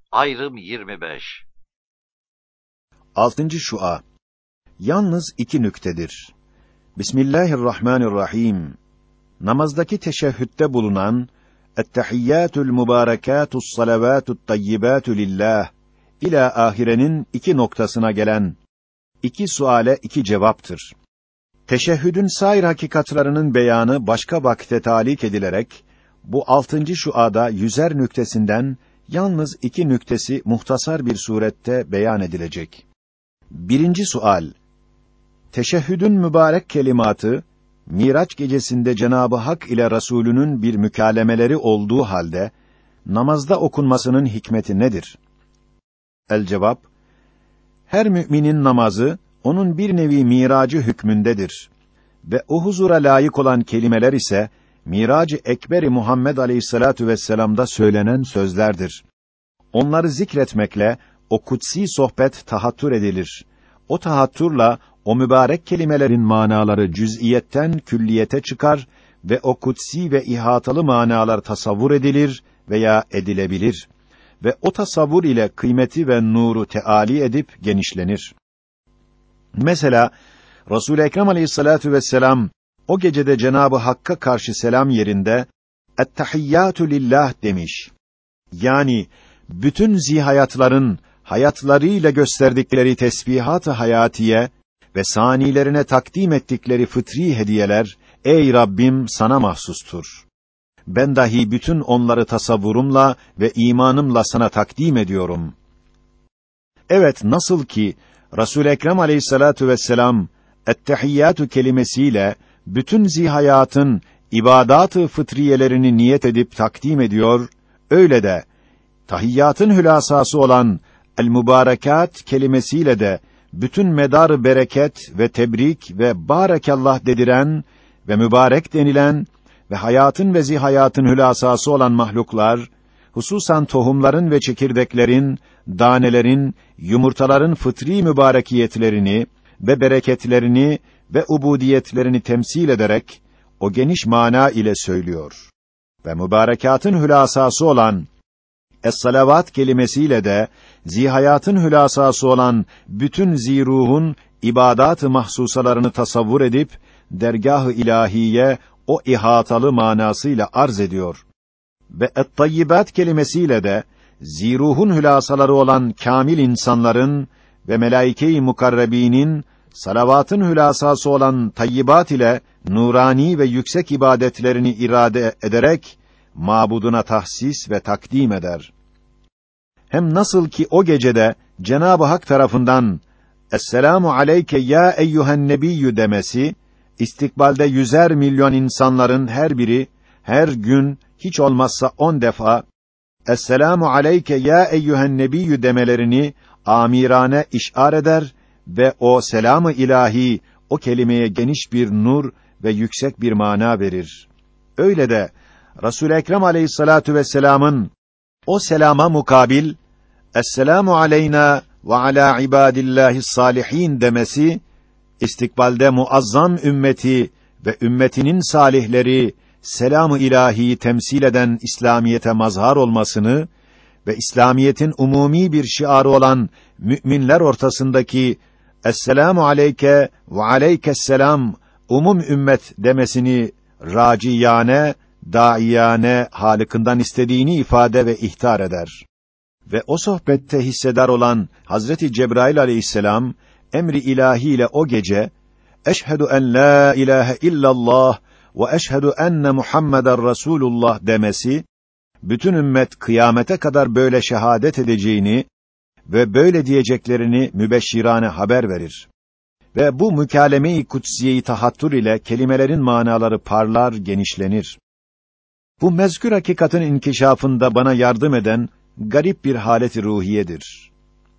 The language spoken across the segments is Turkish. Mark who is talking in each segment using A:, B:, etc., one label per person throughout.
A: Ayrım 25.
B: 6. Şua. Yalnız 2 nüktedir. Bismillahirrahmanirrahim. Namazdaki teşehhütte bulunan "Ettehiyyatul mübarekâtus salavatut tayyibâtu lillah" ila ahirenin 2 noktasına gelen 2 suale 2 cevaptır. Teşehhüdün sair hakikatlarının beyanı başka vakte talik edilerek bu 6. şuada 100'er nüktesinden yalnız 2 nüktesi muhtasar bir surette beyan edilecek. 1. sual. Teşehhüdün mübarek kelimatı Miraç gecesinde Cenab-ı Hak ile Resulünün bir mükalemeleri olduğu halde namazda okunmasının hikmeti nedir? El cevap: her müminin namazı onun bir nevi miracı hükmündedir ve o huzura layık olan kelimeler ise Miracı Ekber-i Muhammed Aleyhissalatu vesselam'da söylenen sözlerdir. Onları zikretmekle o kutsi sohbet tahattür edilir. O tahattürla o mübarek kelimelerin manaları cüz'iyetten külliyete çıkar ve o kutsi ve ihatalı manalar tasavvur edilir veya edilebilir ve o tasavvur ile kıymeti ve nuru teâli edip genişlenir. Mesela Resul-i Ekrem Aleyhissalatu vesselam o gecede Cenab-ı Hakk'a karşı selam yerinde "Ettehiyyâtu lillah" demiş. Yani bütün zihayatların hayatlarıyla gösterdikleri tesbihat-ı hayatiye ve sanilerine takdim ettikleri fıtri hediyeler, ey Rabbim, sana mahsustur. Ben dahi bütün onları tasavvurumla ve imanımla sana takdim ediyorum. Evet, nasıl ki Resul-i Ekrem Aleyhissalatu vesselam ettehiyyatü kelimesiyle bütün zihayatın ibadat-ı fıtriyelerini niyet edip takdim ediyor, öyle de tahiyyatın hülasası olan el-mübarekat kelimesiyle de bütün medar bereket ve tebrik ve barakallah dediren ve mübarek denilen ve hayatın ve zihayatın hülasası olan mahluklar, hususan tohumların ve çekirdeklerin, danelerin, yumurtaların fıtri mübarekiyetlerini ve bereketlerini ve ubudiyetlerini temsil ederek o geniş mana ile söylüyor. Ve mübarekatın hülasası olan es-salavat kelimesiyle de zihayatın hülasası olan bütün ziruhun ibadat-ı mahsusalarını tasavvur edip dergâh-ı ilahiye o ihatalı manasıyla arz ediyor. Ve et-tayyibat kelimesiyle de ziruhun hülasaları olan kamil insanların ve melaike-i mukarrebinin salavatın hülasası olan tayyibat ile nurani ve yüksek ibadetlerini irade ederek mabuduna tahsis ve takdim eder. Hem nasıl ki o gecede Cenab-ı Hak tarafından "Esselamu aleyke ya eyyühen nebiyyü" demesi, istikbalde 100'er milyon insanların her biri her gün hiç olmazsa 10 defa "Esselamu aleyke ya eyyühen nebiyyü" demelerini amirane işar eder ve o selamı ilahi o kelimeye geniş bir nur ve yüksek bir mana verir. Öyle de Resul-i Ekrem Aleyhissalatu vesselam'ın o selama mukabil "Esselamu aleyna ve ala ibadillahis salihin" demesi, istikbalde muazzam ümmeti ve ümmetinin salihleri selam-ı ilahiyi temsil eden İslamiyete mazhar olmasını ve İslamiyetin umumi bir şiarı olan müminler ortasındaki "Esselamu aleyke ve aleykesselam" umum ümmet demesini raciyane, daiyane halıkından istediğini ifade ve ihtar eder. Ve o sohbette hissedar olan Hazreti Cebrail aleyhisselam emri ilahi ile o gece "Eşhedü en la ilahe illallah ve eşhedü enne Muhammeden Resulullah" demesi, bütün ümmet kıyamete kadar böyle şehadet edeceğini ve böyle diyeceklerini mübeşşirane haber verir. Ve bu mükâleme-i kutsiye-i tahattür ile kelimelerin manaları parlar, genişlenir. Bu mezkür hakikatin inkişafında bana yardım eden garip bir halet-i ruhiyedir.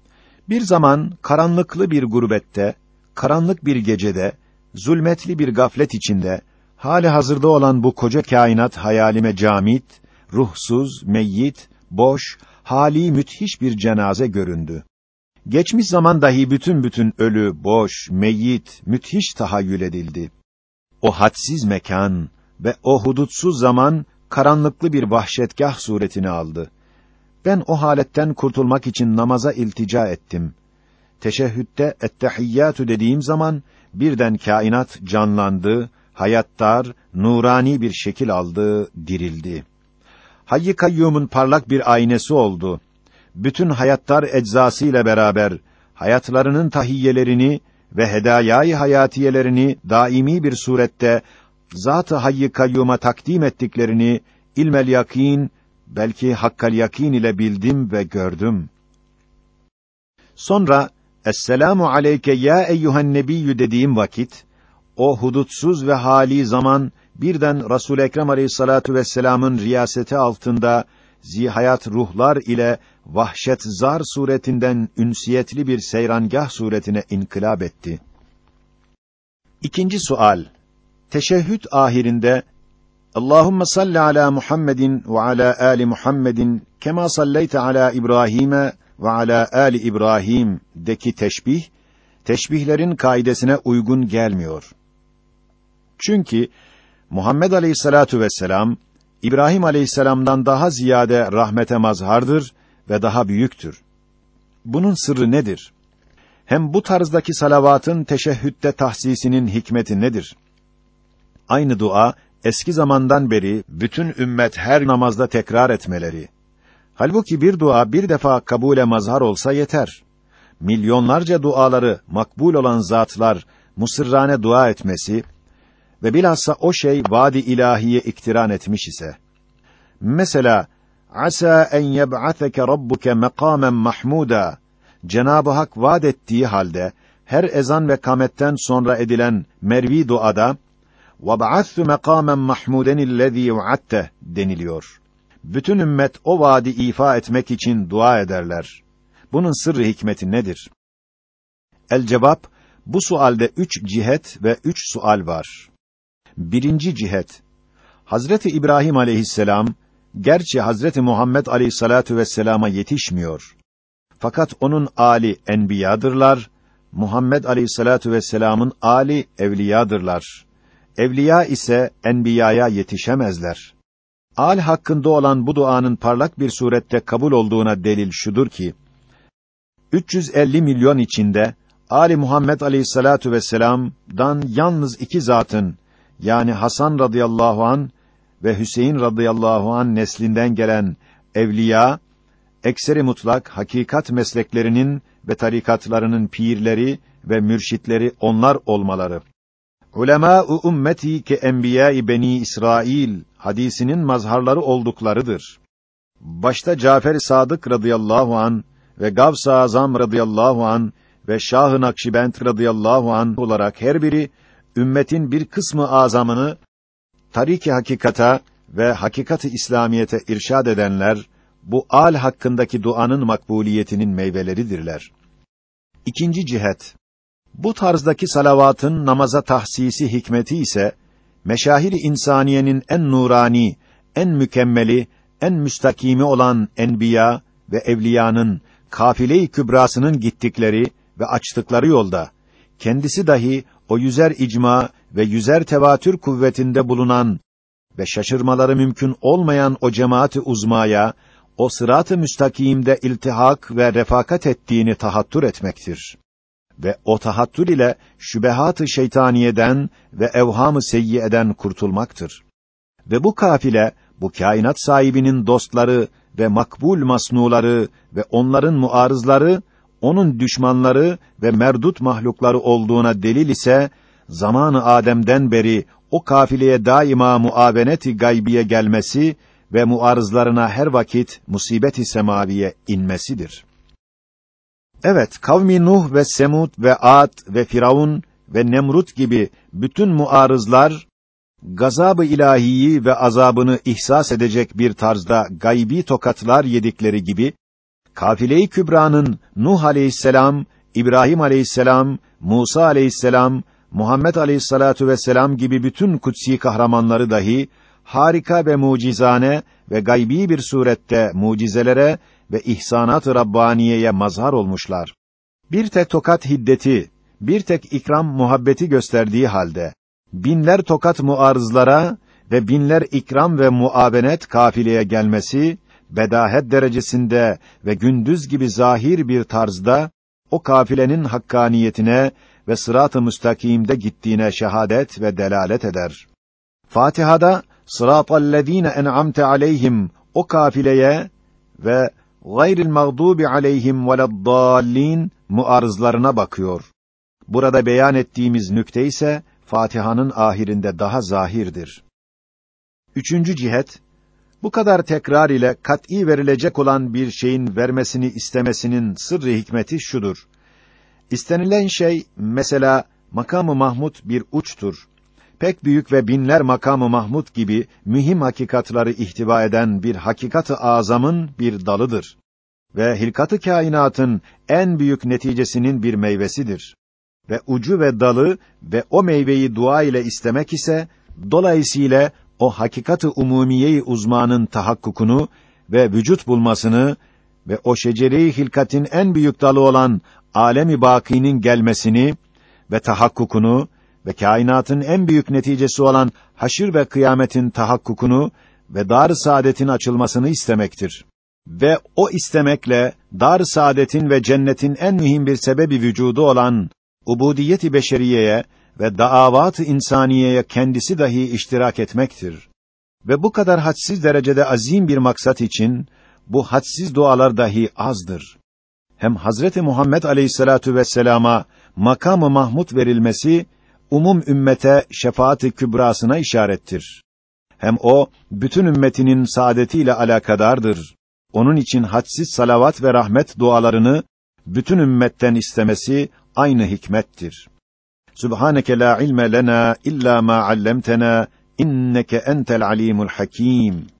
B: Bir zaman karanlıklı bir gurbette, karanlık bir gecede, zulmetli bir gaflet içinde, hali hazırda olan bu koca kainat hayalime camit, ruhsuz, meyyit, boş, hali müthiş bir cenaze göründü. Geçmiş zaman dahi bütün ölü, boş, meyyit, müthiş tahayyül edildi. O hadsiz mekan ve o hudutsuz zaman karanlıklı bir vahşetgah suretini aldı. Ben o haletten kurtulmak için namaza iltica ettim. Teşehhütte ettehiyyatü dediğim zaman birden kainat canlandı, hayattar, nurani bir şekil aldı, dirildi. Hayy-i Kayyum'un parlak bir aynesi oldu. Bütün hayattar eczasıyla beraber hayatlarının tahiyyelerini ve hedayâ-i hayatiyelerini daimi bir surette Zat-ı Hayy-i Kayyum'a takdim ettiklerini ilmel yakîn, belki hakkal yakîn ile bildim ve gördüm. Sonra Esselamu aleyke ya eyyuhen nebiyyü dediğim vakit o hudutsuz ve hali zaman birden Resul-i Ekrem Aleyhissalatu vesselam'ın riyaseti altında zihayat ruhlar ile vahşetzar suretinden ünsiyetli bir seyrangah suretine inkılap etti. İkinci sual. Teşehhüd ahirinde Allahumme salli ala Muhammedin ve ala ali Muhammedin kema salleyte ala İbrahim'e ve ala ali İbrahim deki teşbihlerin kaidesine uygun gelmiyor. Çünkü Muhammed Aleyhissalatu vesselam İbrahim Aleyhisselam'dan daha ziyade rahmete mazhardır ve daha büyüktür. Bunun sırrı nedir? Hem bu tarzdaki salavatın teşehhütte tahsisinin hikmeti nedir? Aynı dua eski zamandan beri bütün ümmet her namazda tekrar etmeleri. Halbuki bir dua bir defa kabule mazhar olsa yeter. Milyonlarca duaları makbul olan zatlar musırrane dua etmesi ve bilhassa o şey vaadi ilahiye iktiran etmiş ise. Mesela asa en yeb'ateke rabbuke makamen mahmuda. Cenab-ı Hak vaad ettiği halde her ezan ve kametten sonra edilen mervi duada وَبَعَثْتُ مَقَامًا مَحْمُودًا الَّذ۪ي وَعَدْتَهُ deniliyor. Bütün ümmet o vaadi ifa etmek için dua ederler. Bunun sırrı hikmeti nedir? El-cevap, bu sualde 3 cihet ve 3 sual var. Birinci cihet, Hazreti İbrahim aleyhisselam, gerçi Hazreti Muhammed aleyhissalatu vesselama yetişmiyor. Fakat onun âli enbiyadırlar, Muhammed aleyhissalatu vesselamın âli evliyadırlar. Evliya ise enbiyaya yetişemezler. Âl hakkında olan bu duanın parlak bir surette kabul olduğuna delil şudur ki, 350 milyon içinde âl-i Muhammed aleyhissalatu vesselam'dan yalnız 2 zatın, yani Hasan radıyallahu an ve Hüseyin radıyallahu an neslinden gelen evliya, ekseri mutlak hakikat mesleklerinin ve tarikatlarının pirleri ve mürşitleri onlar olmaları. Ulemâ-u ümmeti ke enbiya-i beni İsrail hadisinin mazharları olduklarıdır. Başta Cafer-i Sadık radıyallahu an ve Gavs-ı Azam radıyallahu an ve Şah-ı Nakşibend radıyallahu an olarak her biri ümmetin bir kısmı azamını tarik-i hakikata ve hakikat-ı İslamiyete irşad edenler bu âl hakkındaki duanın makbuliyetinin meyveleridirler. İkinci cihet, bu tarzdaki salavatın namaza tahsisi hikmeti ise meşahir-i insaniyenin en nurani, en mükemmeli, en müstakimi olan enbiya ve evliyanın kafile-i kübrasının gittikleri ve açtıkları yolda kendisi dahi o yüzer icma ve yüzer tevatür kuvvetinde bulunan ve şaşırmaları mümkün olmayan o cemaat-i uzmaya o sırat-ı müstakimde iltihak ve refakat ettiğini tahattür etmektir. Ve o tahattür ile şübehat-ı şeytaniyeden ve evham-ı seyyieden kurtulmaktır. Ve bu kafile, bu kainat sahibinin dostları ve makbul masnuları ve onların muarızları, onun düşmanları ve merdut mahlukları olduğuna delil ise, zamanı Adem'den beri o kafileye daima muavenet-i gaybiye gelmesi ve muarızlarına her vakit musibet-i semaviye inmesidir. Evet, kavmi Nuh ve Semud ve Ad ve Firavun ve Nemrut gibi bütün muarızlar, gazab-ı ilahiyi ve azabını ihsas edecek bir tarzda gaybi tokatlar yedikleri gibi, kafile-i kübranın Nuh aleyhisselam, İbrahim aleyhisselam, Musa aleyhisselam, Muhammed aleyhissalatu vesselam gibi bütün kutsi kahramanları dahi, harika ve mucizane ve gaybi bir surette mucizelere ve ihsanat-ı Rabbaniye'ye mazhar olmuşlar. Bir tek tokat hiddeti, bir tek ikram muhabbeti gösterdiği halde, binler tokat muarızlara ve binler ikram ve muavenet kafileye gelmesi, bedahet derecesinde ve gündüz gibi zahir bir tarzda o kafilenin hakkaniyetine ve sırat-ı müstakimde gittiğine şehadet ve delalet eder. Fatiha'da sıratallezîne en'amte aleyhim o kafileye ve gayril mağdubi aleyhim veleddâllîn muarızlarına bakıyor. Burada beyan ettiğimiz nükte ise Fatiha'nın ahirinde daha zahirdir. Üçüncü cihet, bu kadar tekrar ile kat'î verilecek olan bir şeyin vermesini istemesinin sırrı hikmeti şudur. İstenilen şey, mesela makam-ı Mahmud bir uçtur. Pek büyük ve binler makam-ı Mahmud gibi mühim hakikatları ihtiva eden bir hakikat-ı azamın bir dalıdır. Ve hilkat-ı kainatın en büyük neticesinin bir meyvesidir. Ve ucu ve dalı ve o meyveyi dua ile istemek ise, dolayısıyla o hakikat-ı umumiye-i uzmanın tahakkukunu ve vücut bulmasını ve o şecere-i hilkatin en büyük dalı olan alem-i bâkînin gelmesini ve tahakkukunu ve kainatın en büyük neticesi olan haşir ve kıyametin tahakkukunu ve dar-ı saadetin açılmasını istemektir. Ve o istemekle dar-ı saadetin ve cennetin en mühim bir sebebi vücudu olan ubudiyet-i beşeriyeye ve da'avat-ı insaniyeye kendisi dahi iştirak etmektir. Ve bu kadar hadsiz derecede azim bir maksat için bu hadsiz dualar dahi azdır. Hem Hazreti Muhammed Aleyhissalatu vesselama makam-ı Mahmud verilmesi ümmete şefaat-i kübrasına işarettir. Hem o bütün ümmetinin saadetiyle alakadardır. Onun için hadsiz salavat ve rahmet dualarını bütün ümmetten istemesi aynı hikmettir. Subhaneke la ilme lena illa ma allamtena inneke entel alimul hakim.